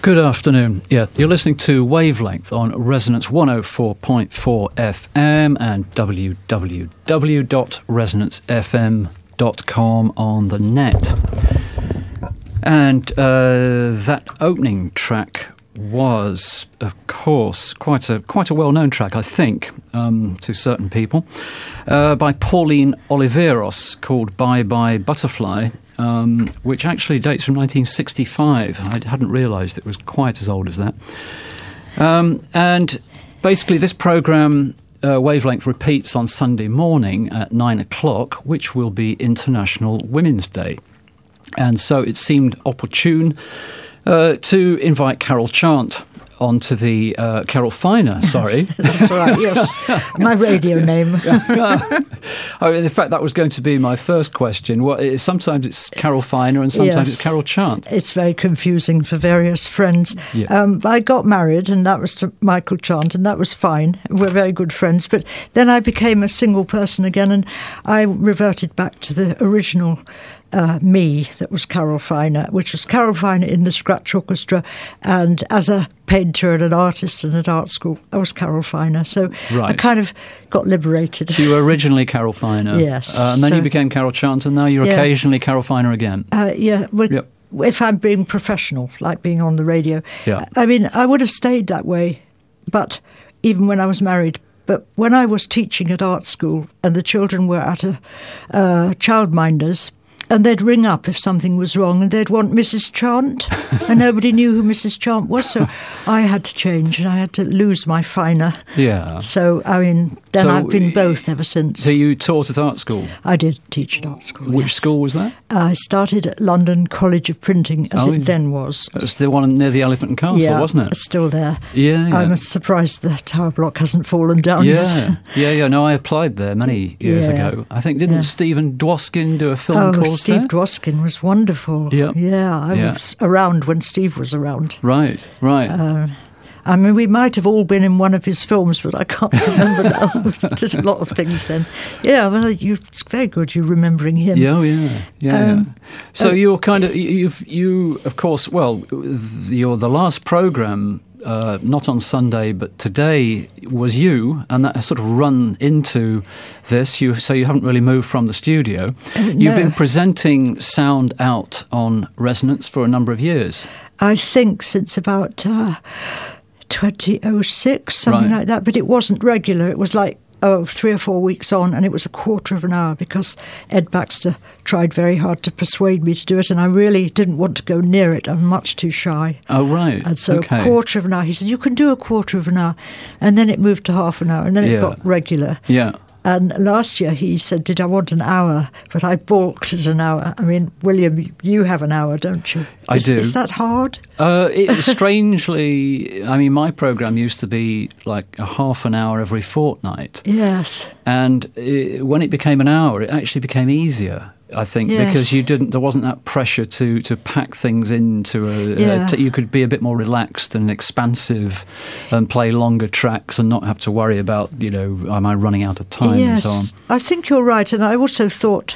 Good afternoon. Yeah, you're listening to Wavelength on Resonance 104.4 FM and www.resonancefm.com on the net. And that opening track was, of course, quite a well-known track, I think, to certain people, by Pauline Oliveros, called Bye Bye Butterfly, which actually dates from 1965. I hadn't realised it was quite as old as that. And basically this programme, Wavelength, repeats on Sunday morning at 9 o'clock, which will be International Women's Day. And so it seemed opportune to invite Carol Chant onto the Carol Finer, sorry. That's right, yes. My radio name. In fact, that was going to be my first question. Sometimes it's Carol Finer and sometimes it's Carol Chant. It's very confusing for various friends. Yeah. I got married, and that was to Michael Chant, and that was fine. We're very good friends. But then I became a single person again, and I reverted back to the original me, that was Carol Finer, which was Carol Finer in the Scratch Orchestra, and as a painter and an artist and at art school, I was Carol Finer. So right. I kind of got liberated. So you were originally Carol Finer. Yes. And then you became Carol Chant, and now you're occasionally Carol Finer again. Yep. If I'm being professional, like being on the radio. Yeah. I mean, I would have stayed that way, but even when I was married. But when I was teaching at art school and the children were at a childminder's, and they'd ring up if something was wrong, and they'd want Mrs. Chant, and nobody knew who Mrs. Chant was, so I had to change, and I had to lose my Finer. Yeah. So, I mean, then I've been both ever since. So you taught at art school? I did teach at art school, Which school was that? I started at London College of Printing, as it then was. It was the one near the Elephant and Castle, wasn't it? It's still there. Yeah. I'm surprised the tower block hasn't fallen down yet. Yeah. No, I applied there many years ago. I think, didn't Stephen Dwoskin do a film course Steve there? Dwoskin was wonderful. Yeah. I was around when Steve was around. Right. I mean, we might have all been in one of his films, but I can't remember now. We did a lot of things then. Yeah, well, it's very good you remembering him. Yeah. So you're kind of, you of course, well, you're the last programme, not on Sunday, but today was you, and that has sort of run into this. So you haven't really moved from the studio. You've been presenting Sound Out on Resonance for a number of years. I think since about 2006, something like that, but it wasn't regular. It was like 3 or 4 weeks on, and it was a quarter of an hour because Ed Baxter tried very hard to persuade me to do it, and I really didn't want to go near it. I'm much too shy. Oh, right. And so a quarter of an hour. He said, you can do a quarter of an hour. And then it moved to half an hour, and then it got regular. Yeah. And last year he said, did I want an hour? But I balked at an hour. I mean, William, you have an hour, don't you? I do. Is that hard? Strangely, I mean, my programme used to be like a half an hour every fortnight. Yes. And when it became an hour, it actually became easier, I think, because there wasn't that pressure to pack things into you could be a bit more relaxed and expansive and play longer tracks and not have to worry about, am I running out of time and so on. I think you're right. And I also thought,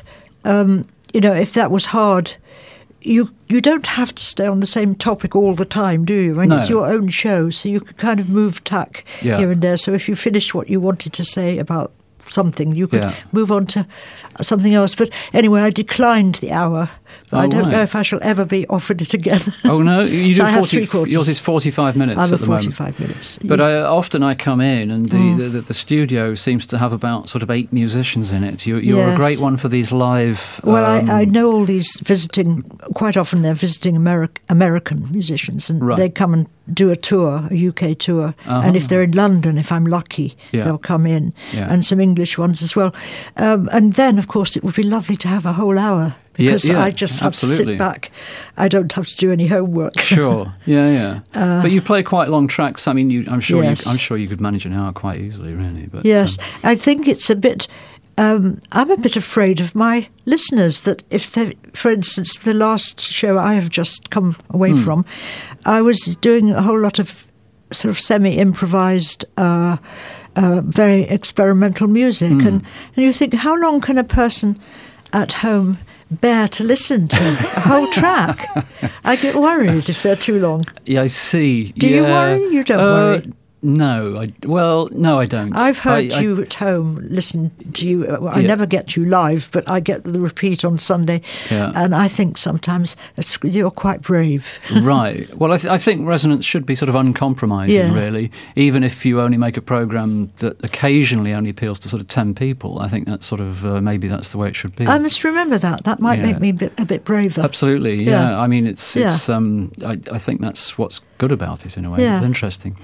if that was hard, you don't have to stay on the same topic all the time, do you? I mean, it's your own show, so you could kind of move tack here and there. So if you finished what you wanted to say about something, you could move on to something else. But anyway, I declined the hour. I don't know if I shall ever be offered it again. Oh, no? You do 40. Yours is 45 minutes at the moment. 45 minutes. But often I come in and the studio seems to have about sort of 8 musicians in it. You're a great one for these live... Well, I know all these quite often they're visiting American musicians, and they come and do a tour, a UK tour. And if they're in London, if I'm lucky, they'll come in. And some English ones as well. And then, of course, it would be lovely to have a whole hour. Because I just have to sit back. I don't have to do any homework. Sure, yeah. But you play quite long tracks. I mean, I'm sure you could manage an hour quite easily, really. But yes, I think it's a bit. I'm a bit afraid of my listeners that if they, for instance, the last show I have just come away from, I was doing a whole lot of sort of semi-improvised. Very experimental music, and you think, how long can a person at home bear to listen to a whole track. I get worried if they're too long. Yeah, I see. Do you worry? You don't worry. No, I don't. I've heard you at home listen to you. I never get you live, but I get the repeat on Sunday. Yeah. And I think sometimes you're quite brave. Right. Well, I think Resonance should be sort of uncompromising, really. Even if you only make a programme that occasionally only appeals to sort of 10 people, I think that's sort of, maybe that's the way it should be. I must remember that. That might make me a bit braver. Absolutely, yeah. I mean, it's I think that's what's good about it in a way. It's interesting.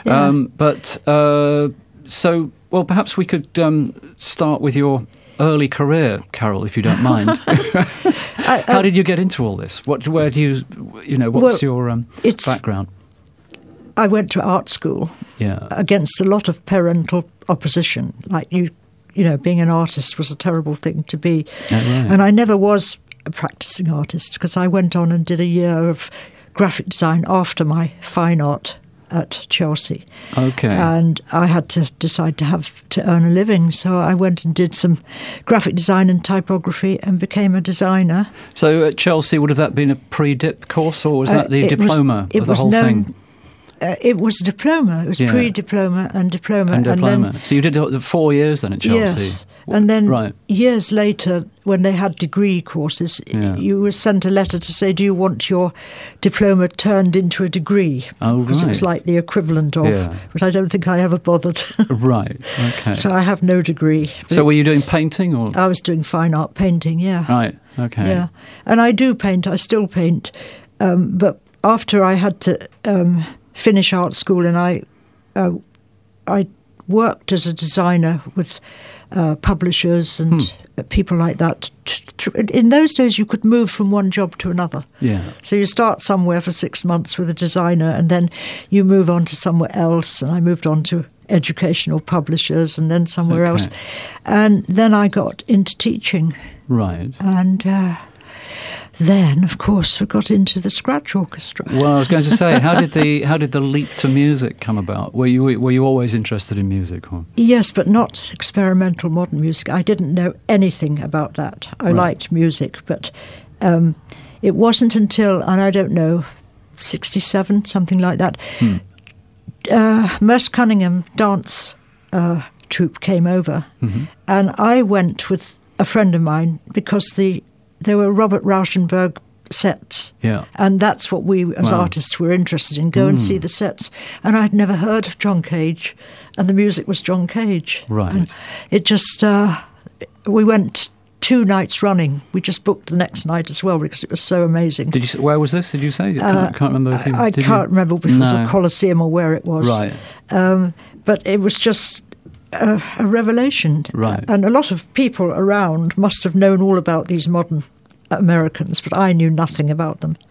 Well, perhaps we could start with your early career, Carol, if you don't mind. How did you get into all this? Where do what's your background? I went to art school against a lot of parental opposition. Like being an artist was a terrible thing to be. Oh, right. And I never was a practicing artist because I went on and did a year of graphic design after my fine art at Chelsea. Okay. And I had to decide to earn a living, so I went and did some graphic design and typography and became a designer. So at Chelsea, would have that been a pre-dip course, or was that the diploma of the whole thing? It was a diploma. It was pre-diploma and diploma. And then, so you did 4 years then at Chelsea? Yes. And then years later, when they had degree courses, you were sent a letter to say, do you want your diploma turned into a degree? Oh, right. Because it was like the equivalent of, but I don't think I ever bothered. Right, okay. So I have no degree. So were you doing painting? Or? I was doing fine art painting, Right, okay. Yeah, and I do paint. I still paint. But after I had to finish art school, and I worked as a designer with publishers and people like that. In those days, you could move from one job to another. Yeah. So you start somewhere for 6 months with a designer, and then you move on to somewhere else. And I moved on to educational publishers, and then somewhere else. And then I got into teaching. Right. And then, of course, we got into the Scratch Orchestra. Well, I was going to say, how did the leap to music come about? Were you always interested in music? Or? Yes, but not experimental modern music. I didn't know anything about that. I liked music, but it wasn't until, and I don't know, 67, something like that. Merce Cunningham dance troupe came over, and I went with a friend of mine because there were Robert Rauschenberg sets, and that's what we as artists were interested in, go and see the sets. And I'd never heard of John Cage, and the music was John Cage. Right. And it just, we went 2 nights running. We just booked the next night as well because it was so amazing. Where was this, did you say? I can't remember. I can't remember if it was a Coliseum or where it was. Right. But it was just a revelation. Right. And a lot of people around must have known all about these modern Americans, but I knew nothing about them.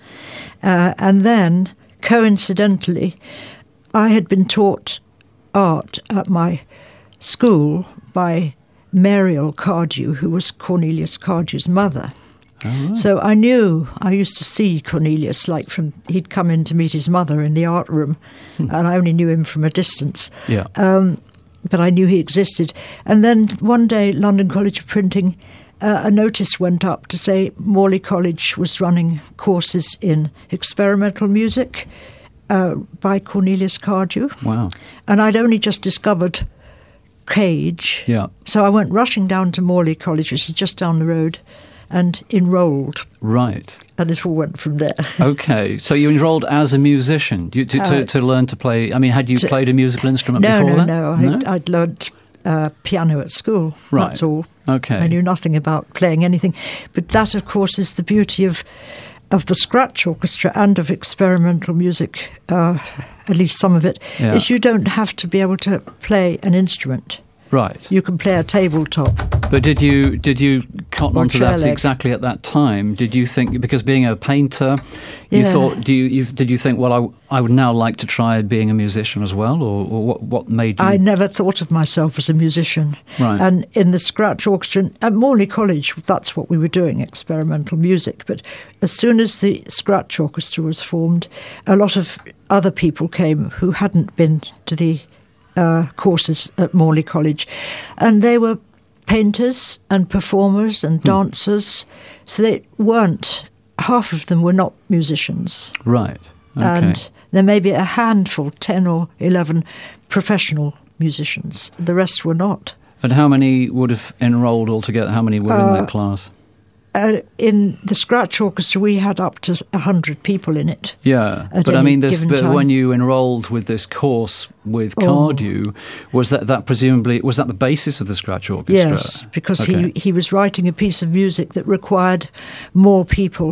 And then, coincidentally, I had been taught art at my school by Mariel Cardew, who was Cornelius Cardew's mother. Oh, right. So I used to see Cornelius, he'd come in to meet his mother in the art room, and I only knew him from a distance. Yeah. But I knew he existed. And then one day, London College of Printing, a notice went up to say Morley College was running courses in experimental music by Cornelius Cardew. Wow. And I'd only just discovered Cage. Yeah. So I went rushing down to Morley College, which is just down the road, and enrolled. Right. And it all went from there. Okay. So you enrolled as a musician to learn to play. I mean, had you played a musical instrument before that? No. I'd learned piano at school. Right. That's all. Okay. I knew nothing about playing anything. But that, of course, is the beauty of the Scratch Orchestra and of experimental music, at least some of it, is you don't have to be able to play an instrument. Right. You can play a tabletop. But did you cotton onto that exactly at that time? Did you think, because being a painter, you thought, did you think, well, I would now like to try being a musician as well, or what made you? I never thought of myself as a musician. Right. And in the Scratch Orchestra at Morley College, that's what we were doing, experimental music. But as soon as the Scratch Orchestra was formed, a lot of other people came who hadn't been to the courses at Morley College, and they were painters and performers and dancers, so they weren't. Half of them were not musicians. Right. Okay. And there may be a handful, 10 or 11 professional musicians. The rest were not. And how many would have enrolled altogether? How many were in that class? In the Scratch Orchestra, we had up to 100 people in it. Yeah, but I mean, when you enrolled with this course with Cardew, was that presumably, was that the basis of the Scratch Orchestra? Yes, because he was writing a piece of music that required more people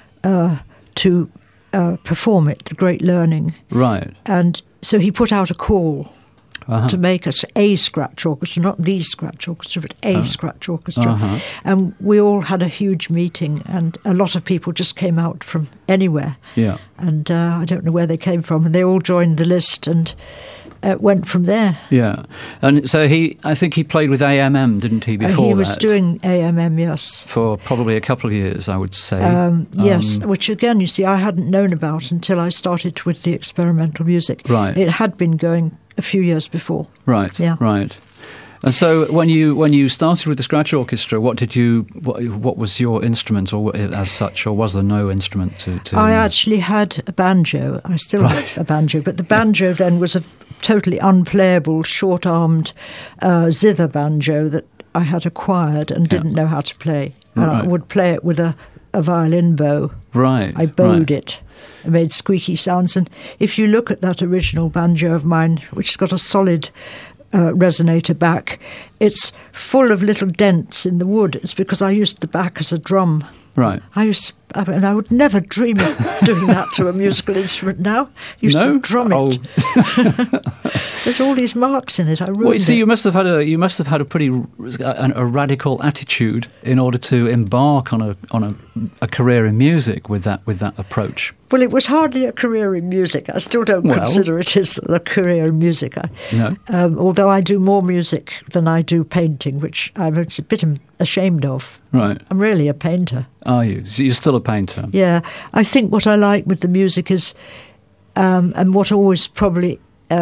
to perform it, the Great Learning. Right. And so he put out a call to make us a Scratch Orchestra, not the Scratch Orchestra, but a Scratch Orchestra. And we all had a huge meeting, and a lot of people just came out from anywhere. Yeah. And I don't know where they came from, and they all joined the list and went from there. Yeah. And so I think he played with AMM, didn't he, before that? He was doing AMM, yes. For probably a couple of years, I would say. Yes, which again, you see, I hadn't known about until I started with the experimental music. Right. It had been going a few years before. Right, yeah. Right. And so when you started with the Scratch Orchestra, what was your instrument, or as such, or was there no instrument to I actually had a banjo. I still have a banjo, but the banjo then was a totally unplayable, short-armed zither banjo that I had acquired and didn't know how to play. And I would play it with a violin bow. Right. I bowed it. It made squeaky sounds. And if you look at that original banjo of mine, which has got a solid resonator back, it's full of little dents in the wood. It's because I used the back as a drum. Right. I would never dream of doing that to a musical instrument now. Used to drum it. There's all these marks in it. I ruined it. You must have had a pretty radical attitude in order to embark on a career in music with that approach. Well, it was hardly a career in music. I still don't consider it as a career in music. No. Although I do more music than I do painting, which I'm a bit ashamed of. Right. I'm really a painter. Are you? So you're still a painter? Yeah. I think what I like with the music is, and what always probably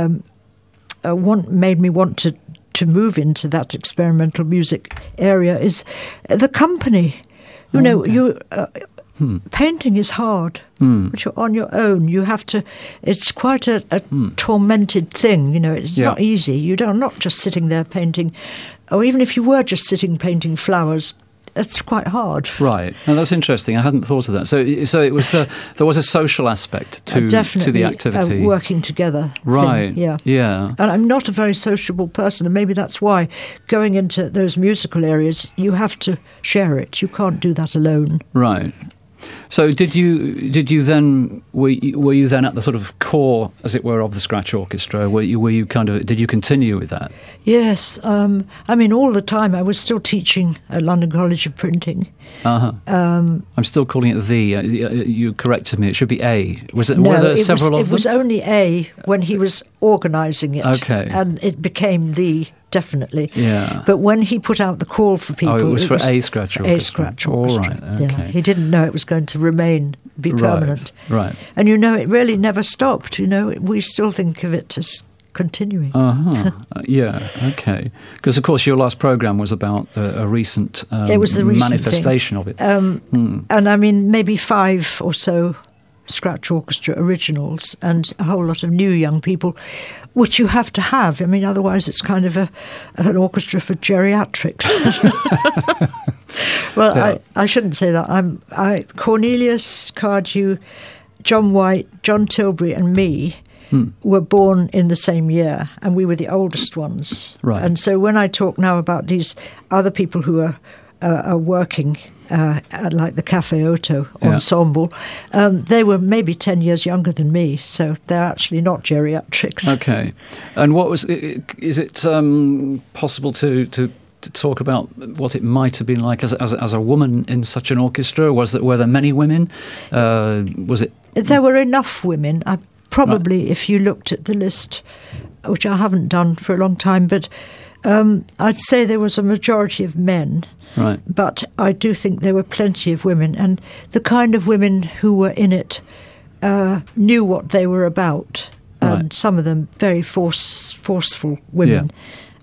made me want to move into that experimental music area is the company. You know, painting is hard. But you're on your own. You have to. It's quite a tormented thing. You know, it's not easy. You're not just sitting there painting, or even if you were just sitting painting flowers, it's quite hard. Right. Now that's interesting. I hadn't thought of that. So it was there was a social aspect to the activity. Working together. Right. Thing. Yeah. Yeah. And I'm not a very sociable person, and maybe that's why going into those musical areas, you have to share it. You can't do that alone. Right. So did you then were you then at the sort of core, as it were, of the Scratch Orchestra? Were you did you continue with that? Yes, I mean all the time. I was still teaching at London College of Printing. I'm still calling it the. You corrected me. It should be A. Was it? No, were there several of them? It was only A when he was organising it. Okay, and it became the. Definitely. Yeah. But when he put out the call for people... it was for A Scratch Orchestra. A Scratch Orchestra. All right, okay. Yeah. He didn't know it was going to be permanent. Right. And, it really never stopped, We still think of it as continuing. Yeah, okay. Because, of course, your last programme was about a recent it was the recent manifestation thing. of it. And, I mean, maybe 5 or so Scratch Orchestra originals and a whole lot of new young people, which you have to have. I mean, otherwise it's kind of an orchestra for geriatrics. Well, yeah. I shouldn't say that. Cornelius Cardew, John White, John Tilbury and me were born in the same year, and we were the oldest ones. Right. And so when I talk now about these other people who are working... like the Café Otto ensemble, they were maybe 10 years younger than me, so they're actually not geriatrics. Okay. And is it possible to talk about what it might have been like as a woman in such an orchestra? Were there many women? Was it? There were enough women. Probably, if you looked at the list, which I haven't done for a long time, but I'd say there was a majority of men. Right. But I do think there were plenty of women, and the kind of women who were in it knew what they were about, and some of them very forceful women.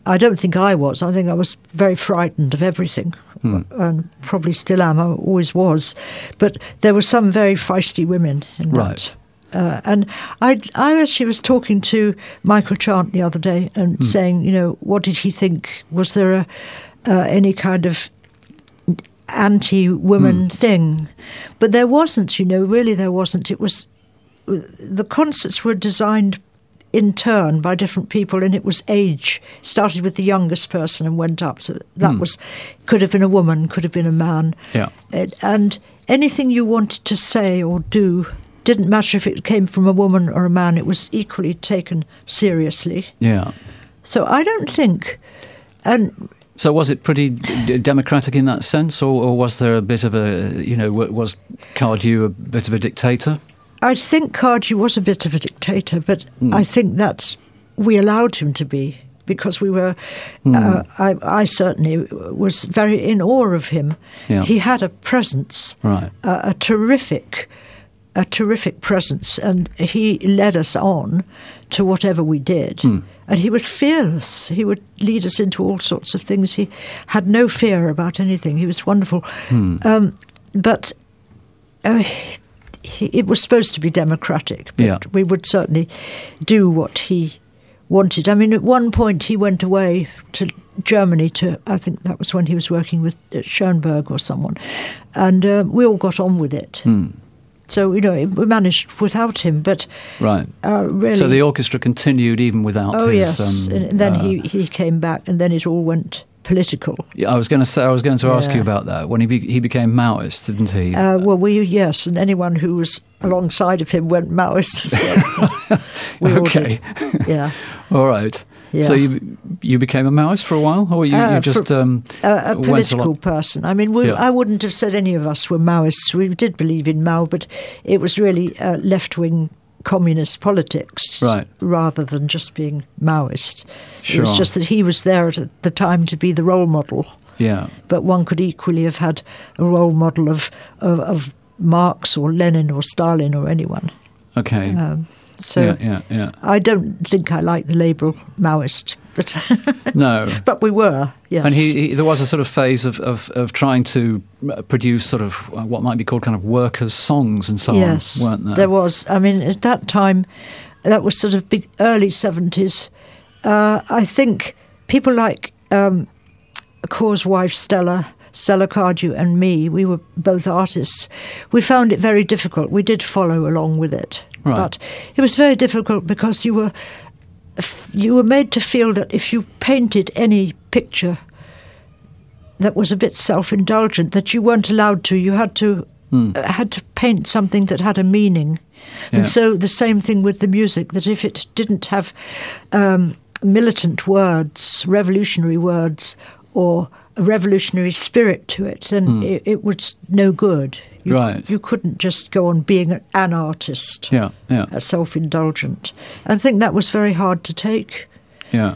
I don't think I was. I think I was very frightened of everything, and probably still am. I always was. But there were some very feisty women in that. Right. And I actually was talking to Michael Chant the other day and saying, what did he think? Was there any kind of anti-woman thing? But there wasn't, really there wasn't. It was, the concerts were designed in turn by different people, and it was age. Started with the youngest person and went up. So that could have been a woman, could have been a man. Yeah. And anything you wanted to say or do, didn't matter if it came from a woman or a man, it was equally taken seriously. Yeah. So I don't think... So was it pretty democratic in that sense, or was there a bit of was Cardew a bit of a dictator? I think Cardew was a bit of a dictator, but I think we allowed him to be, because we were... I certainly was very in awe of him. Yeah. He had a presence, right. A terrific presence, and he led us on to whatever we did. And he was fearless. He would lead us into all sorts of things. He had no fear about anything. He was wonderful. But it was supposed to be democratic, but we would certainly do what he wanted. I mean, at one point he went away to Germany I think that was when he was working with Schoenberg or someone, and we all got on with it. So, we managed without him, but... Right. Really... So the orchestra continued even without his... Oh, yes. And then he came back, and then it all went political. Yeah, I was going to ask you about that. When he became Maoist, didn't he? Yes, and anyone who was alongside of him went Maoist as well. We all did. Yeah. All right. Yeah. So you became a Maoist for a while, or you just a political person? I mean, I wouldn't have said any of us were Maoists. We did believe in Mao, but it was really left-wing communist politics, right, rather than just being Maoist. Sure. It was just that he was there at the time to be the role model. Yeah. But one could equally have had a role model of Marx or Lenin or Stalin or anyone. Okay. So yeah. I don't think I like the label Maoist, but no, but we were, yes. And there was a sort of phase of trying to produce sort of what might be called kind of workers' songs and so on, weren't there? There was. I mean, at that time, that was sort of big early 70s. I think people like Cor's wife Stella Cardew and me, we were both artists. We found it very difficult. We did follow along with it. Right. But it was very difficult because you were made to feel that if you painted any picture that was a bit self-indulgent, that you weren't allowed to. You had to paint something that had a meaning. Yeah. And so the same thing with the music, that if it didn't have militant words, revolutionary words, or a revolutionary spirit to it, then it was no good. You couldn't just go on being an artist, a self-indulgent. I think that was very hard to take. Yeah.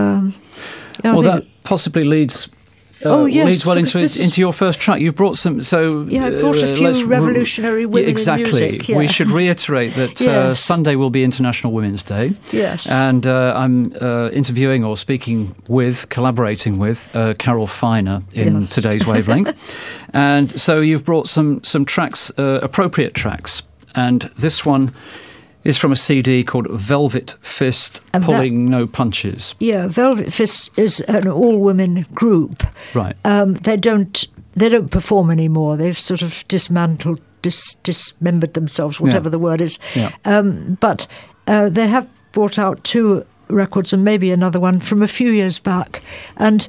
That possibly leads leads well into your first track. You've brought some... I brought a few revolutionary women in music. Yeah. We should reiterate that Sunday will be International Women's Day. Yes. And I'm interviewing or collaborating with Carol Finer in today's Wavelength. And so you've brought some tracks, appropriate tracks. And this one is from a CD called Velvet Fist, Pulling No Punches. Yeah, Velvet Fist is an all-women group. Right. They don't perform anymore. They've sort of dismantled, dismembered themselves, whatever the word is. Yeah. But they have brought out 2 records and maybe another one from a few years back. And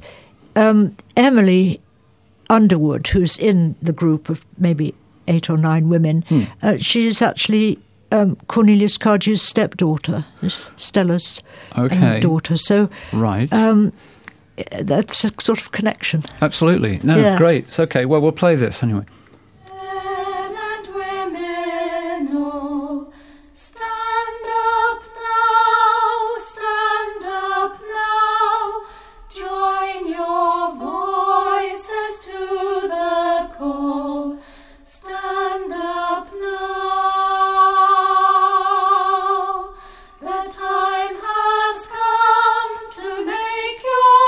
Emily Underwood, who's in the group of maybe 8 or 9 women, she is actually... Cornelius Cardew's stepdaughter, Stella's daughter. So, right. That's a sort of connection. Absolutely. No, great. It's okay. Well, we'll play this anyway. Men and women all, stand up now, join your voices to the call, stand up now. The time has come to make your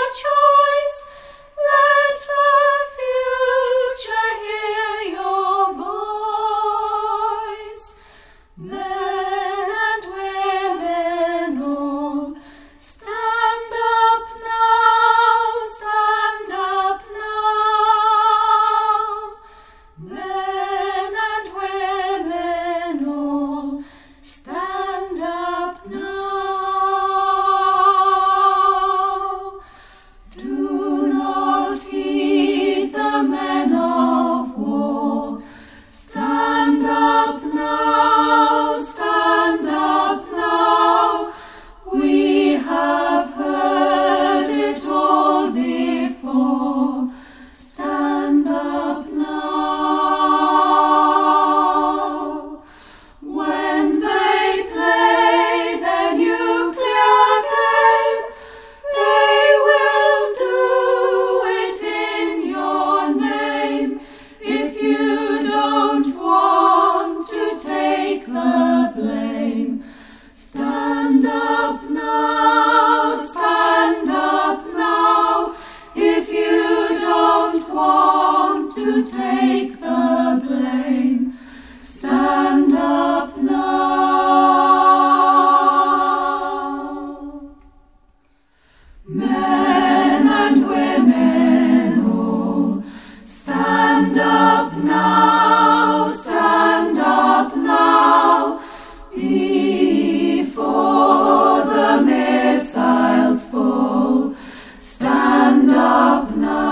to take the blame. Stand up now. Men and women all, stand up now, stand up now, before the missiles fall. Stand up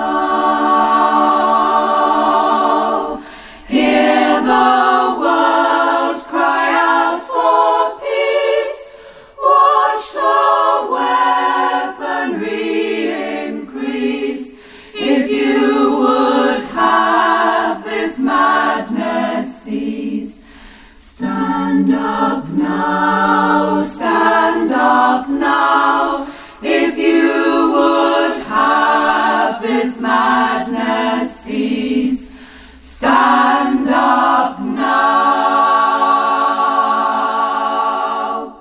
now. Hear the world cry out for peace. Watch the weaponry increase. If you would have this madness cease, stand up now, stand up now. If you would have this madness cease, stand up now.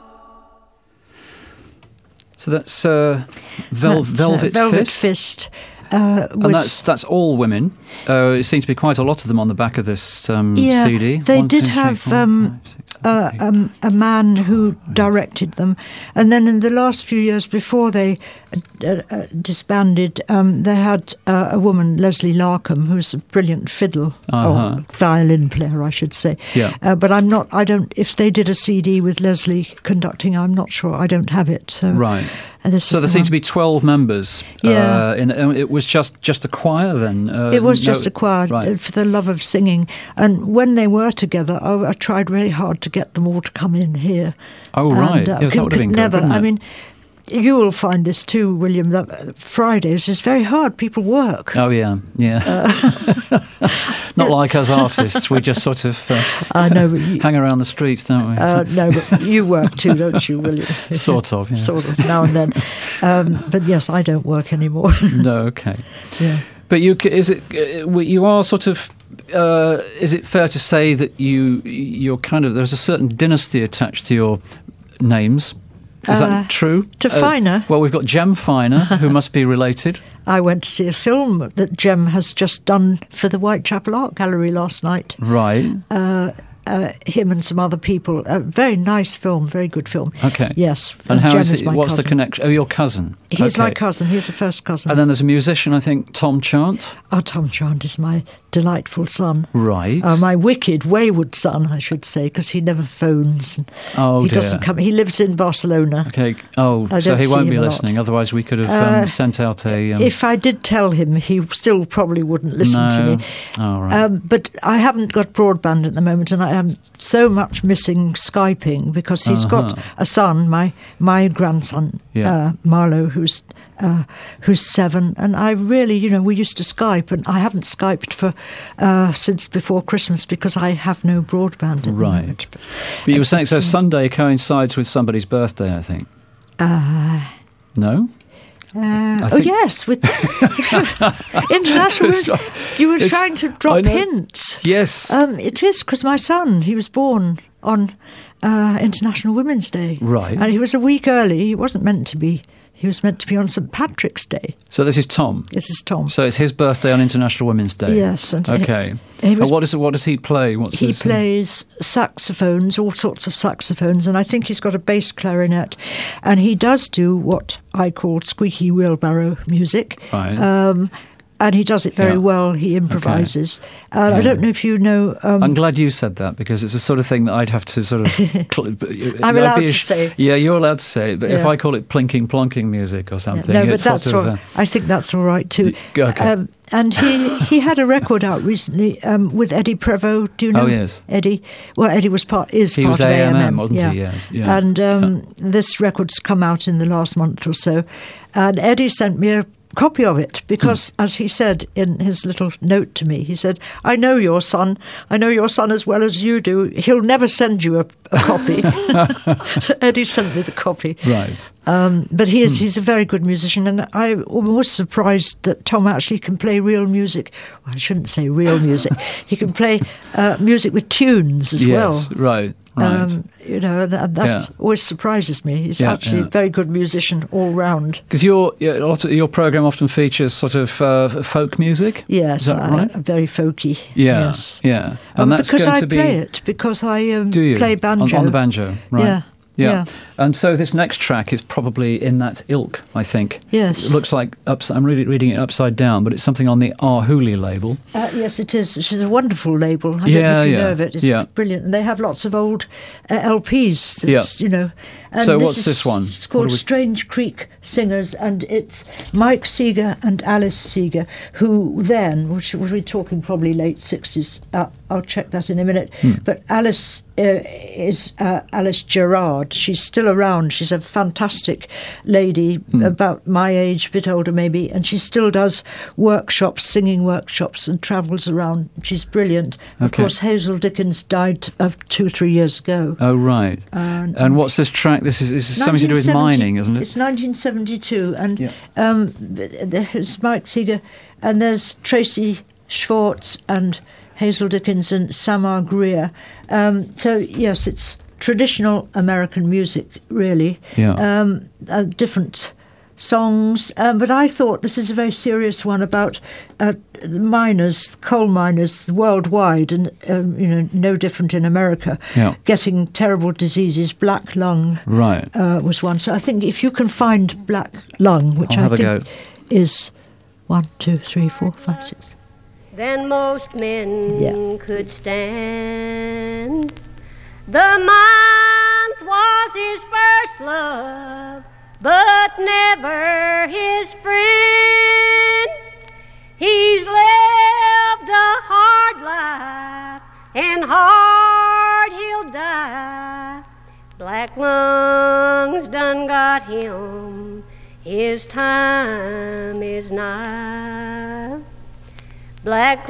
So that's Velvet Fist. And that's all women. It seems to be quite a lot of them on the back of this CD. They did have a man who directed them, and then in the last few years before they disbanded, they had a woman, Leslie Larkham, who's a brilliant fiddle or violin player, I should say. Yeah. But I don't. If they did a CD with Leslie conducting, I'm not sure. I don't have it. So right. So there seem to be 12 members. Yeah. It was just a choir then? It was just a choir, right, for the love of singing. And when they were together, I tried really hard to get them all to come in here. Oh, right. Yes, that would have been never, good, wouldn't it? I mean, you will find this too, William, that Fridays is very hard. People work. Oh, yeah. Not like us artists. We just sort of hang around the streets, don't we? No, but you work too, don't you, William? Sort of, yeah. Sort of, now and then. But yes, I don't work anymore. No, okay. Yeah. But you are sort of... is it fair to say that you're kind of... There's a certain dynasty attached to your names? Is that true? To Finer? Well, we've got Jem Finer, who must be related. I went to see a film that Jem has just done for the Whitechapel Art Gallery last night. Right. Him and some other people. A very nice film, very good film. Okay. Yes. And how Jem is it? What's cousin. the connection? Oh, your cousin. He's my cousin. He's a first cousin. And then there's a musician, I think, Tom Chant. Oh, Tom Chant is my delightful son. Right. My wicked, wayward son, I should say, because he never phones. Oh, he dear. doesn't come. He lives in Barcelona. Okay. Oh, so he won't be listening. Otherwise, we could have sent out a... If I did tell him, he still probably wouldn't listen to me. Oh, right. But I haven't got broadband at the moment, and I am so much missing Skyping because he's got a son, my grandson, Marlo, who's 7, and I really, we used to Skype, and I haven't Skyped for since before Christmas because I have no broadband at the moment. But you were saying, so Sunday coincides with somebody's birthday, I think. No? Yes, with International Women's. You were trying to drop hints. Yes. It is because my son, he was born on International Women's Day. Right. And he was a week early. He wasn't meant to be. He was meant to be on St. Patrick's Day. So this is Tom? This is Tom. So it's his birthday on International Women's Day? Yes. And okay. What does he play? He plays saxophones, all sorts of saxophones, and I think he's got a bass clarinet. And he does do what I call squeaky wheelbarrow music. Right. And he does it very well. He improvises. Okay. I don't know if you know... I'm glad you said that, because it's the sort of thing that I'd have to sort of... I'm allowed to say. Yeah, you're allowed to say it. But if I call it plinking plonking music or something... No, but that's all, I think that's all right too. Okay. And he had a record out recently with Eddie Prevost. Do you know? Oh, yes. Eddie? Well, Eddie was part of AMM, wasn't he? Yes. Yeah. And this record's come out in the last month or so. And Eddie sent me a copy of it because, as he said in his little note to me, he said, I know your son as well as you do. He'll never send you a copy. So Eddie sent me the copy. Right. But he's a very good musician, and I was surprised that Tom actually can play real music. Well, I shouldn't say real music. He can play music with tunes as well. Right. and that always surprises me. He's actually a very good musician all round. Because your program often features sort of folk music. Yes, is that right? Very folky. Yeah, yes. Yeah, and that's because going to be. Play it because I play banjo on the banjo, right? Yeah. And so this next track is probably in that ilk, I think. Yes. It looks like, I'm reading it upside down, but it's something on the Arhoolie label. Yes, it is. Which is a wonderful label. I don't know if you know of it. It's brilliant. And they have lots of old LPs, And so what's this one? It's called Strange Creek Singers, and it's Mike Seeger and Alice Seeger, who then, which we're talking probably late 60s, I'll check that in a minute, but Alice is Alice Gerard. She's still around. She's a fantastic lady, about my age, a bit older maybe, and she still does workshops, singing workshops, and travels around. She's brilliant. Okay. Of course, Hazel Dickens died 2-3 years ago. Oh, right. And what's this track? This is something to do with mining, isn't it? It's 1972, and there's Mike Seeger, and there's Tracy Schwartz and Hazel Dickens and Samar Greer. So, yes, it's traditional American music, really. Yeah. Different songs, but I thought this is a very serious one about miners, coal miners worldwide, and no different in America, getting terrible diseases. Black lung was one. So I think if you can find black lung, which I think is 1, 2, 3, 4, 5, 6. Then most men could stand. The mines was his first love, but never his friend. He's lived a hard life, and hard he'll die. Black lungs done got him, his time is nigh. Black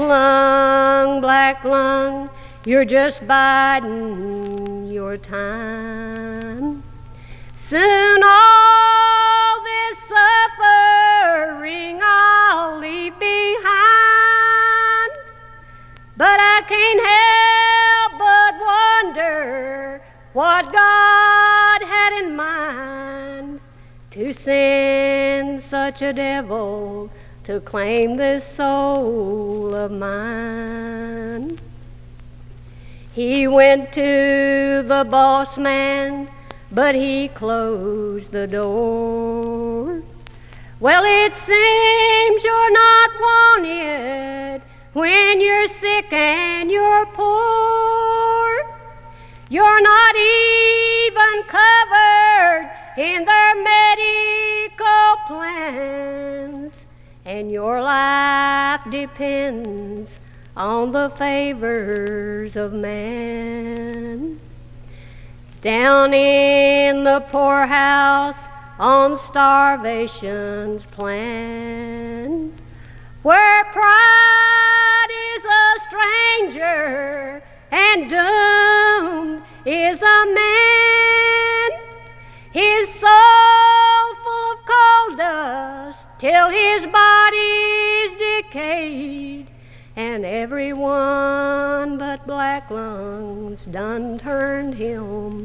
lung, you're just biding your time. Soon all this suffering I'll leave behind, but I can't help but wonder what God had in mind to send such a devil to claim this soul of mine. He went to the boss man, but he closed the door. Well, it seems you're not wanted when you're sick and you're poor. You're not even covered in their medical plans, and your life depends on the favors of man. Down in the poorhouse on starvation's plan, where pride is a stranger and doom is a man, his soul full of coal dust till his body's decayed, and everyone but black lungs done turned him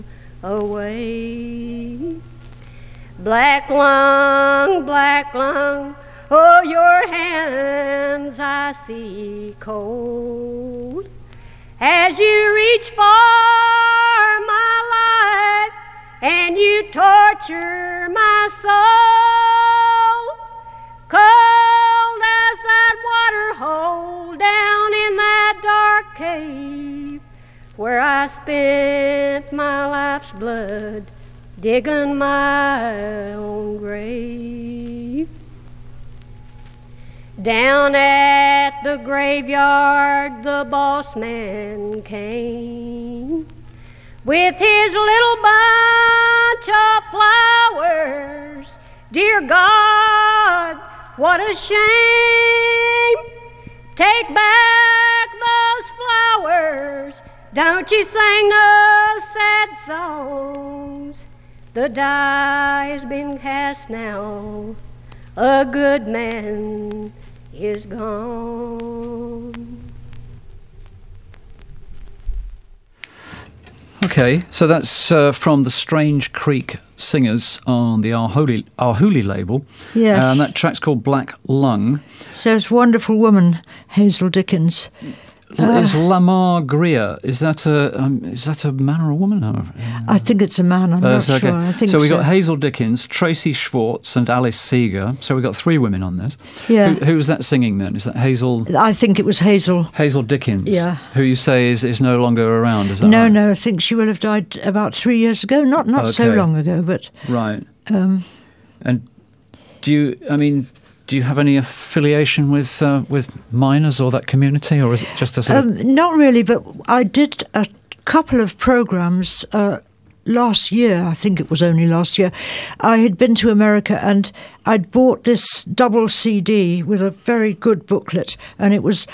away. Black lung, oh, your hands I see cold as you reach for my life and you torture my soul. Cold as that water hole down in that dark cave where I spent my life's blood digging my own grave. Down at the graveyard the boss man came with his little bunch of flowers. Dear God, what a shame. Take back those flowers. Don't you sing no sad songs. The die has been cast now. A good man is gone. Okay, so that's from the Strange Creek Singers on the Our Holy label. Yes. And that track's called Black Lung. There's a wonderful woman, Hazel Dickens. Is Lamar Greer, is that a man or a woman? I think it's a man, I'm not sure. I think so we got Hazel Dickens, Tracy Schwartz and Alice Seeger. So we got 3 women on this. Yeah. Who's that singing then? Is that Hazel? I think it was Hazel. Hazel Dickens. Yeah. Who you say is no longer around, is that No, right? no, I think she will have died about 3 years ago. Not so Okay. long ago, but... Right. And do you have any affiliation with miners or that community, or is it just a sort of... Not really, but I did a couple of programmes last year. I think it was only last year. I had been to America and I'd bought this double CD with a very good booklet, and it was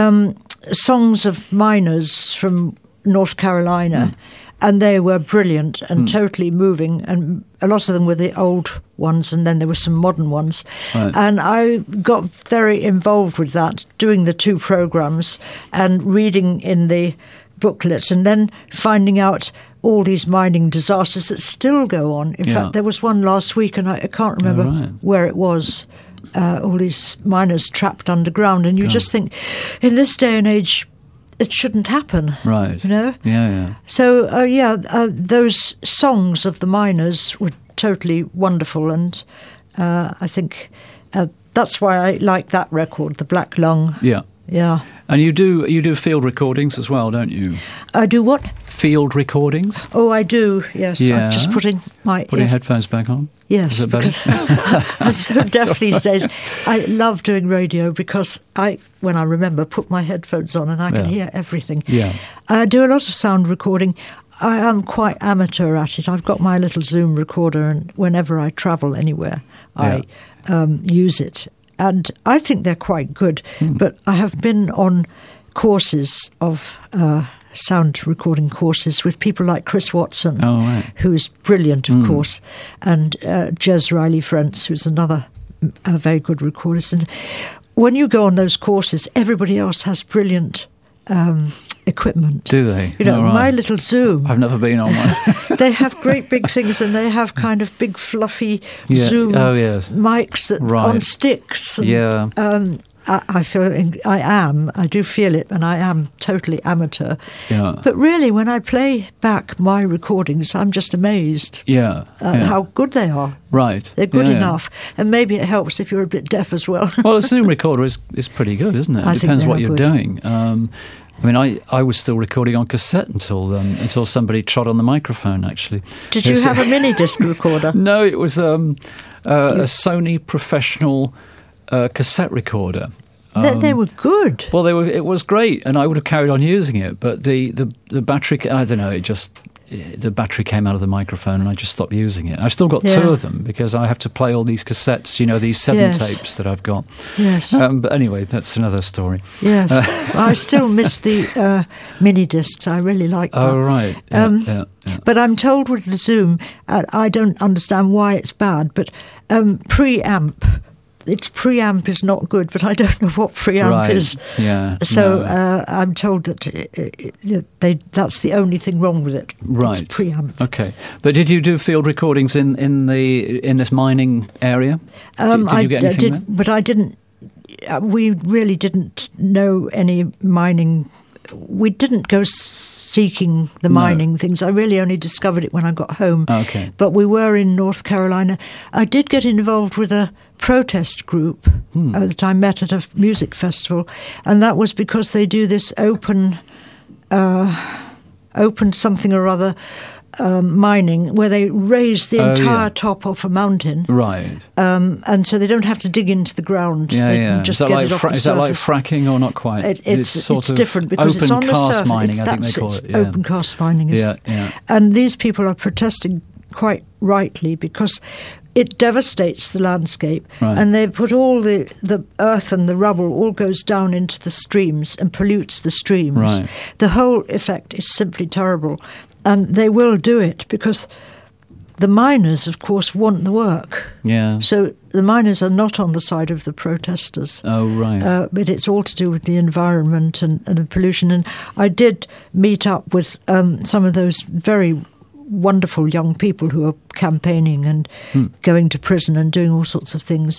songs of miners from North Carolina. And they were brilliant and totally moving, and a lot of them were the old ones, and then there were some modern ones. Right. And I got very involved with that, doing the 2 programmes and reading in the booklets, and then finding out all these mining disasters that still go on. In fact, there was one last week, and I can't remember where it was. All these miners trapped underground, and you just think, in this day and age, it shouldn't happen. Right. You know? Yeah. So, those songs of the miners were totally wonderful, and I think that's why I like that record, The Black Lung. Yeah. Yeah. And you do field recordings as well, don't you? I do what? Field recordings? Oh, I do, yes. Yeah. I'm just putting your headphones back on? Yes, because I'm so deaf these days. I love doing radio because when I remember, put my headphones on and I can hear everything. Yeah. I do a lot of sound recording. I am quite amateur at it. I've got my little Zoom recorder, and whenever I travel anywhere, I use it. And I think they're quite good. But I have been on courses of sound recording courses with people like Chris Watson, who's brilliant, of course, and Jez Riley-Frentz, who's another very good recordist. And when you go on those courses, everybody else has brilliant equipment. Do they? You know, my little Zoom. I've never been on one. They have great big things, and they have kind of big fluffy Zoom mics that on sticks. And, I do feel it, and I am totally amateur. Yeah. But really, when I play back my recordings, I'm just amazed at how good they are. Right. They're good enough. And maybe it helps if you're a bit deaf as well. Well, a Zoom recorder is pretty good, isn't it? It depends what you're doing. I was still recording on cassette until somebody trod on the microphone, actually. Did you have a mini disc recorder? No, it was a Sony professional cassette recorder. They were good. Well, it was great, and I would have carried on using it, but the battery, I don't know, the battery came out of the microphone, and I just stopped using it. I've still got 2 of them because I have to play all these cassettes, these 7 tapes that I've got. Yes. But anyway, that's another story. Yes. I still miss the mini discs. I really like that. Oh, right. Yeah. But I'm told with the Zoom, I don't understand why it's bad, but preamp. Its preamp is not good, but I don't know what preamp is. Yeah. So I'm told that that's the only thing wrong with it. Right. It's preamp. Okay. But did you do field recordings in this mining area? Did you get anything there? But I didn't. We really didn't know any mining. We didn't go seeking the mining things. I really only discovered it when I got home. Okay. But we were in North Carolina. I did get involved with a protest group that I met at a music festival, and that was because they do this open something or other mining, where they raise the entire top off a mountain. Right. And so they don't have to dig into the ground. They can just get it off the surface. Is that like fracking or not quite? It's different because it's on the surface. Open cast mining, I think they call it. Open cast mining. Yeah. And these people are protesting quite rightly because it devastates the landscape, and they put all the earth and the rubble all goes down into the streams and pollutes the streams. Right. The whole effect is simply terrible, and they will do it because the miners, of course, want the work. Yeah. So the miners are not on the side of the protesters. Oh, right. But it's all to do with the environment and the pollution. And I did meet up with some of those very wonderful young people who are campaigning and going to prison and doing all sorts of things.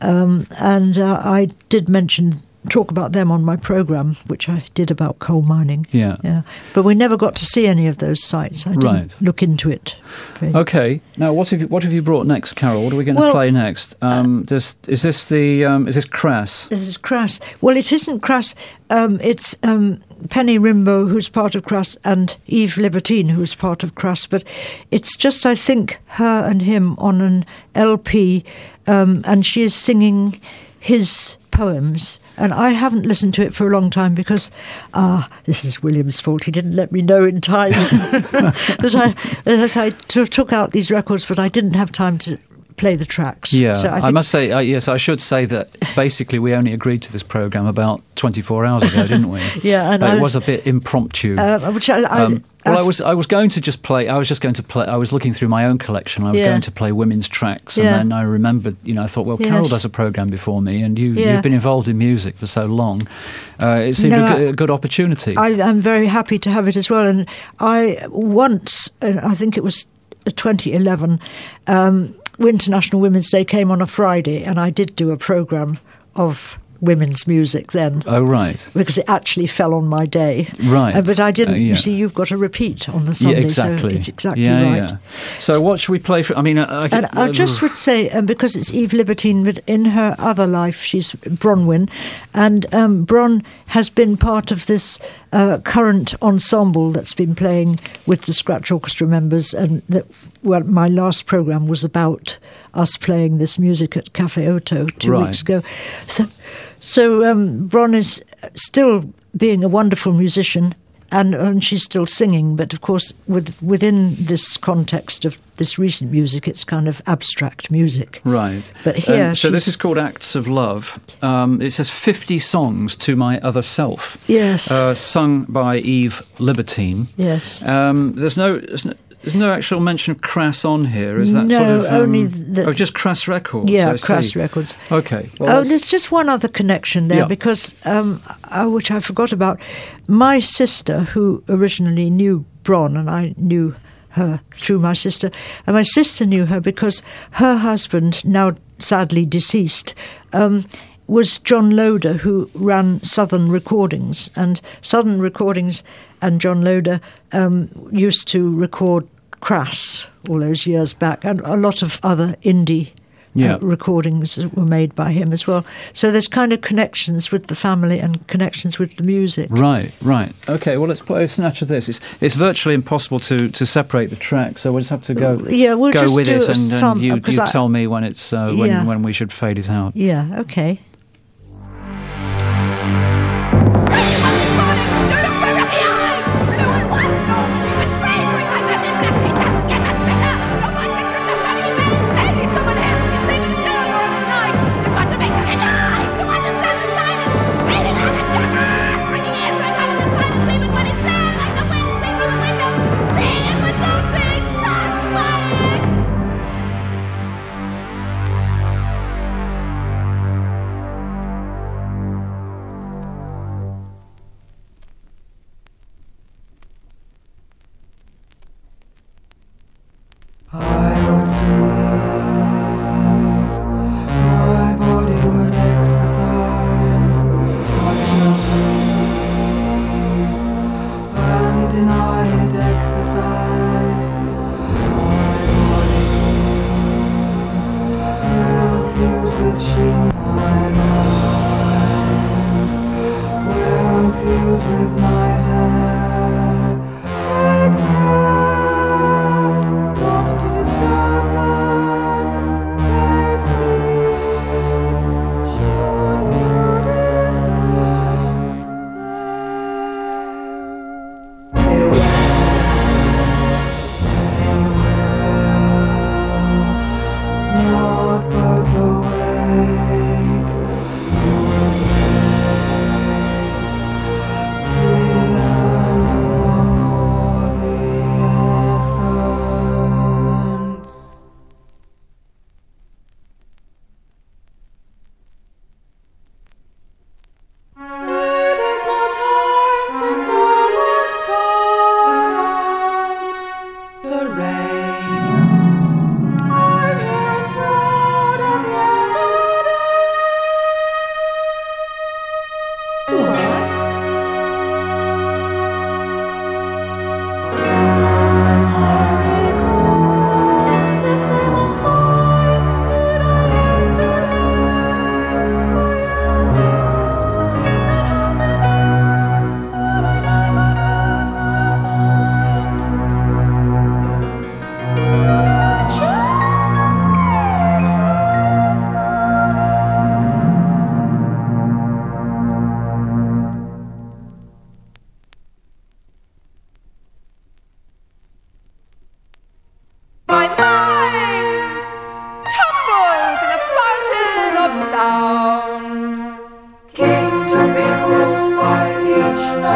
I did talk about them on my programme, which I did about coal mining. Yeah. But we never got to see any of those sites. I didn't look into it. Okay. Now, what have you brought next, Carol? What are we going to play next? Is this Crass? This is Crass. Well, it isn't Crass. It's Penny Rimbaud, who's part of Crass, and Yves Libertine, who's part of Crass. But it's just, I think, her and him on an LP, and she is singing his poems, and I haven't listened to it for a long time because this is William's fault. He didn't let me know in time that I took out these records, but I didn't have time to play the tracks. Yeah, so I must say, yes, I should say that basically we only agreed to this programme about 24 hours ago, didn't we? Yeah, and it was a bit impromptu. Which I was going to just play. I was looking through my own collection. I was going to play women's tracks, and then I remembered. I thought, well, Carol does a programme before me, and you've been involved in music for so long. It seemed a good opportunity. I'm very happy to have it as well. And I once, I think it was 2011. International Women's Day came on a Friday, and I did do a programme of women's music then. Oh, right. Because it actually fell on my day. Right. But I didn't. You see, you've got a repeat on the Sunday, exactly. So it's exactly right. Yeah. So what should we play for? I mean, I just would say, because it's Yves Libertine, but in her other life she's Bronwyn, and Bron has been part of this current ensemble that's been playing with the Scratch Orchestra members, and my last programme was about us playing this music at Cafe Oto 2 weeks ago. So Bron is still being a wonderful musician, and she's still singing, but of course within this context of this recent music, it's kind of abstract music. Right. But here, so this is called Acts of Love. It says 50 songs to my other self. Yes. Sung by Yves Libertine. Yes. There's no actual mention of Crass on here, is that no, sort of... only just Crass Records? Yeah, Crass Records. Okay. Well, there's just one other connection there, because, which I forgot about. My sister, who originally knew Bron, and I knew her through my sister, and my sister knew her because her husband, now sadly deceased, was John Loder, who ran Southern Recordings. And Southern Recordings and John Loder used to record Crass all those years back, and a lot of other indie recordings that were made by him as well. So there's kind of connections with the family and connections with the music. Right. Okay, well, let's play a snatch of this. It's virtually impossible to separate the tracks, so we'll just have to go with it, and you tell me when it's when we should fade it out. Yeah, okay.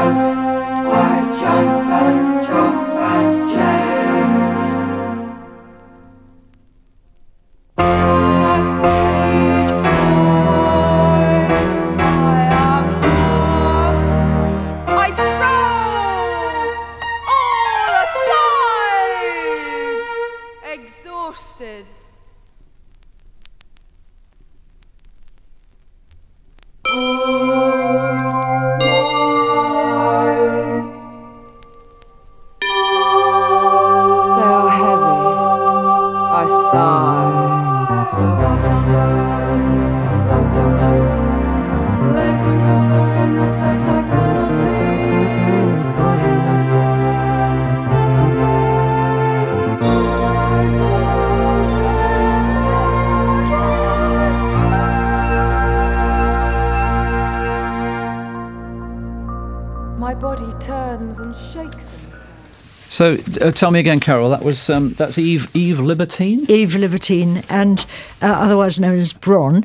So tell me again, Carol. That's Eve Libertine. Eve Libertine, and otherwise known as Bron,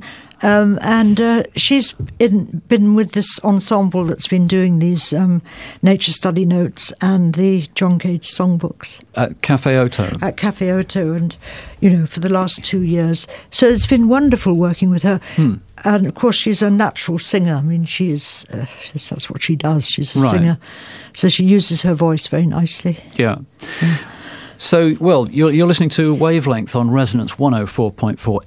and she's been with this ensemble that's been doing these nature study notes and the John Cage songbooks at Cafe Oto. At Cafe Oto, and for the last 2 years. So it's been wonderful working with her. And of course, she's a natural singer. I mean, that's what she does. She's a singer. So she uses her voice very nicely. Yeah. So, well, you're listening to Wavelength on Resonance 104.4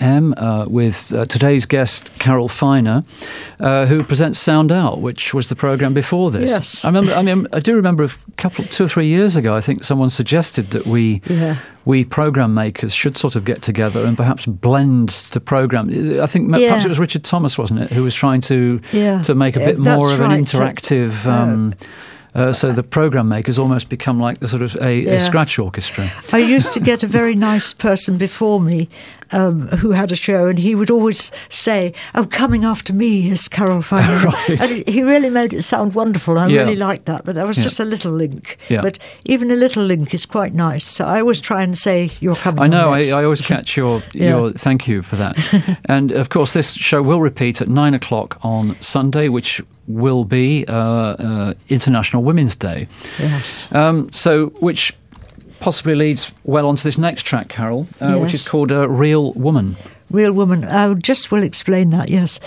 FM with today's guest, Carol Finer, who presents Sound Out, which was the programme before this. Yes. I do remember 2 or 3 years ago, I think someone suggested that we programme makers should sort of get together and perhaps blend the programme. I think perhaps it was Richard Thomas, wasn't it, who was trying to make a bit more of an interactive... so the programme makers almost become like the sort of a scratch orchestra. I used to get a very nice person before me who had a show, and he would always say, coming after me is Carol Finer. Right. And he really made it sound wonderful. I really liked that, but that was just a little link. Yeah. But even a little link is quite nice. So I always try and say, you're coming I know, I always catch your thank you for that. And of course, this show will repeat at 9 o'clock on Sunday, which will be International Women's Day. Yes. Which possibly leads well onto this next track, Carol, which is called Real Woman. Real Woman. I just will explain that, yes.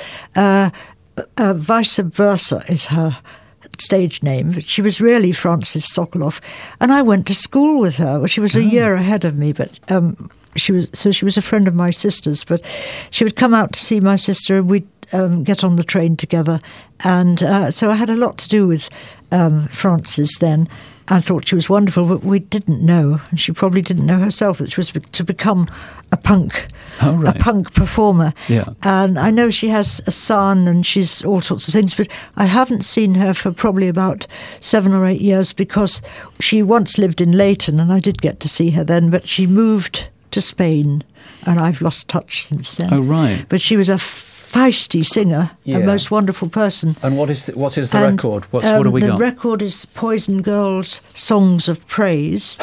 Vice Versa is her stage name. She was really Frances Sokoloff. And I went to school with her. She was a year ahead of me, but... She was a friend of my sister's, but she would come out to see my sister, and we'd get on the train together. And so I had a lot to do with Frances then. I thought she was wonderful, but we didn't know, and she probably didn't know herself, that she was to become a punk performer. Yeah. And I know she has a son and she's all sorts of things, but I haven't seen her for probably about 7 or 8 years, because she once lived in Leighton, and I did get to see her then, but she moved to Spain, and I've lost touch since then. Oh, right. But she was a feisty singer, a most wonderful person. And what is the record? What have we got? The record is Poison Girls' Songs of Praise,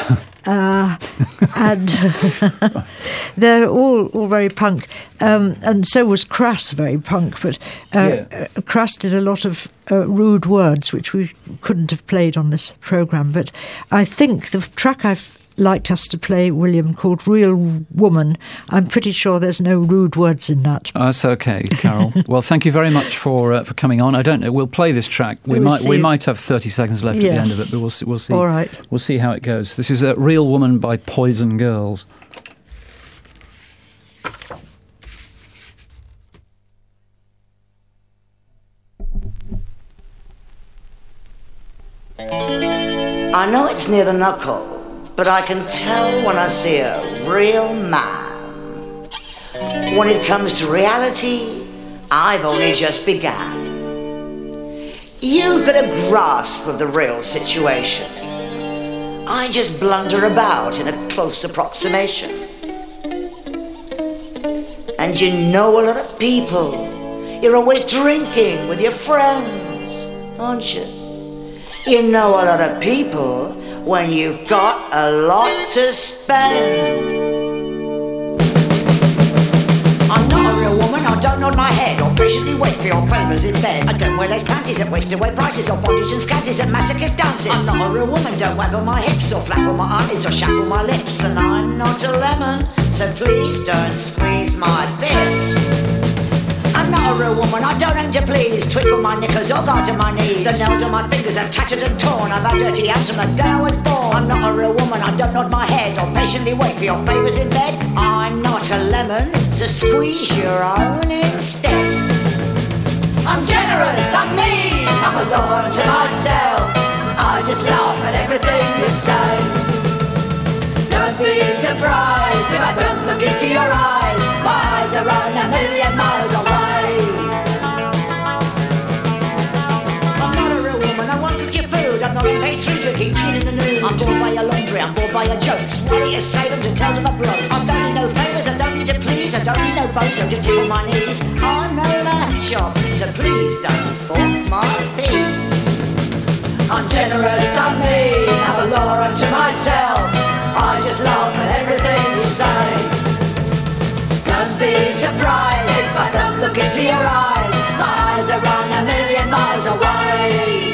and they're all very punk. And so was Crass very punk, but Crass did a lot of rude words, which we couldn't have played on this programme. But I think the track I've liked us to play, William, called Real Woman, I'm pretty sure there's no rude words in that. That's okay, Carol. Well, thank you very much for coming on. I don't know, we'll play this track. We might have 30 seconds left at the end of it, but we'll see. All right. We'll see how it goes. This is Real Woman by Poison Girls. I know it's near the knuckle, but I can tell when I see a real man. When it comes to reality, I've only just begun. You've got a grasp of the real situation. I just blunder about in a close approximation. And you know a lot of people. You're always drinking with your friends, aren't you? You know a lot of people when you've got a lot to spend. I'm not a real woman, I don't nod my head or patiently wait for your favours in bed. I don't wear lace panties at wasted away prices, or bondage and scanties at masochist dances. I'm not a real woman, don't waggle my hips, or flapple my eyelids, or shackle my lips. And I'm not a lemon, so please don't squeeze my bits. I'm not a real woman, I don't aim to please. Twinkle my knickers or go to my knees. The nails on my fingers are tattered and torn. I've had dirty hands from the day I was born. I'm not a real woman, I don't nod my head or patiently wait for your favours in bed. I'm not a lemon, so squeeze your own instead. I'm generous, I'm mean, I'm a law unto myself. I just laugh at everything you say. Don't be surprised if I don't look into your eyes. My eyes are run a million miles away. I'm not a real woman, I won't cook your food. I'm not a pastry drinking gin in the nude. I'm bored by your laundry, I'm bored by your jokes. Why don't you say them to tell to the blokes? I don't need no favours, I don't need to please. I don't need no boats, don't you tickle my knees. I'm no lamb chop, so please don't fork my feet. I'm generous, I'm mean, I'm a law unto myself. I just laugh at everything you say. Don't be surprised if I don't look into your eyes. My eyes are run a million miles away.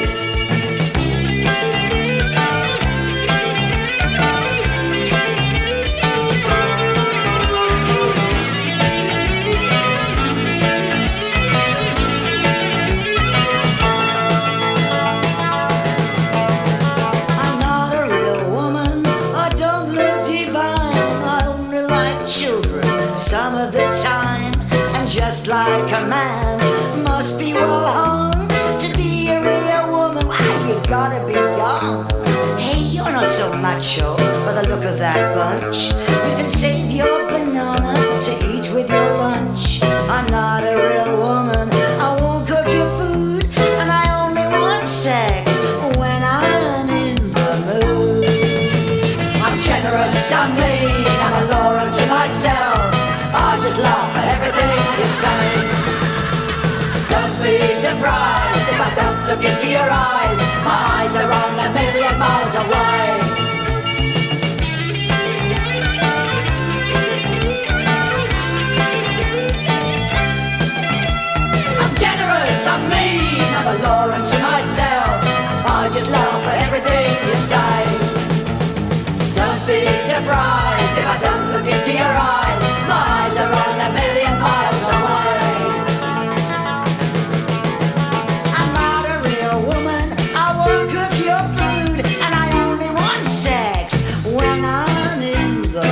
Just like a man must be well hung to be a real woman. Why, you gotta be young. Hey, you're not so macho by the look of that bunch. You can save your banana to eat with your lunch. I'm not a real woman, I won't cook your food, and I only want sex when I'm in the mood. I'm generous, I'm mean, I'm a law unto myself. I just laugh at everything you say. Don't be surprised if I don't look into your eyes. My eyes are on a million miles away. I'm generous, I'm mean, I'm a law unto myself. I just laugh at everything you say. Don't be surprised if I don't look into your eyes. My eyes are on a million miles away. I'm not a real woman, I won't cook your food, and I only want sex when I'm in the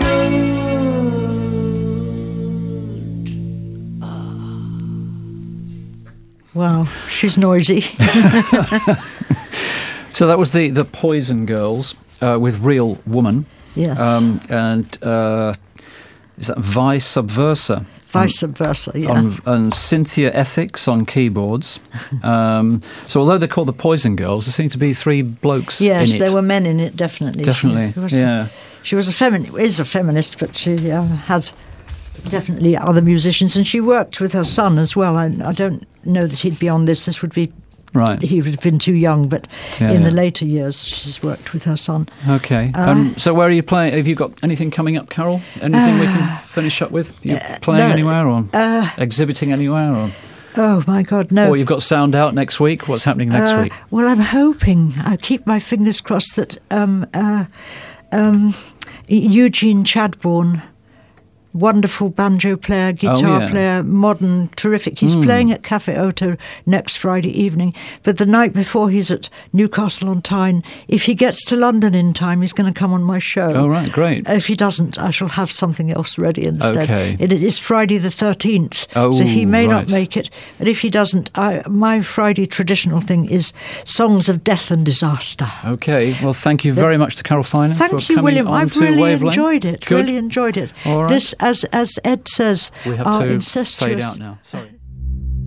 mood. Wow, she's noisy. So that was the Poison Girls with Real Woman. Yes. And is that Vice Subversa? Vice Subversa, yeah. And Cynthia Ethics on keyboards. So although they're called the Poison Girls, there seem to be three blokes in it. Yes, there were men in it, definitely. Definitely, She was is a feminist, but she has definitely other musicians, and she worked with her son as well. I don't know that he'd be on this. This would be... Right. He would have been too young, but in the later years, she's worked with her son. Okay. So where are you playing? Have you got anything coming up, Carol? Anything we can finish up with? You playing anywhere or exhibiting anywhere? Or? Oh, my God, no. Or you've got Sound Out next week? What's happening next week? Well, I'm hoping, I keep my fingers crossed that Eugene Chadbourne, wonderful banjo player, guitar player, modern, terrific. He's playing at Cafe Oto next Friday evening. But the night before, he's at Newcastle on Tyne. If he gets to London in time, he's going to come on my show. Oh, right, great. If he doesn't, I shall have something else ready instead. Okay. It is Friday the 13th, so he may not make it. But if he doesn't, my Friday traditional thing is songs of death and disaster. Okay. Well, thank you very much to Carol Finan for Thank you, coming William. on I've to really Wavelength. enjoyed it. Good. Really enjoyed it. All right. This, as Ed says, we have are to incestuous. fade out now. Sorry.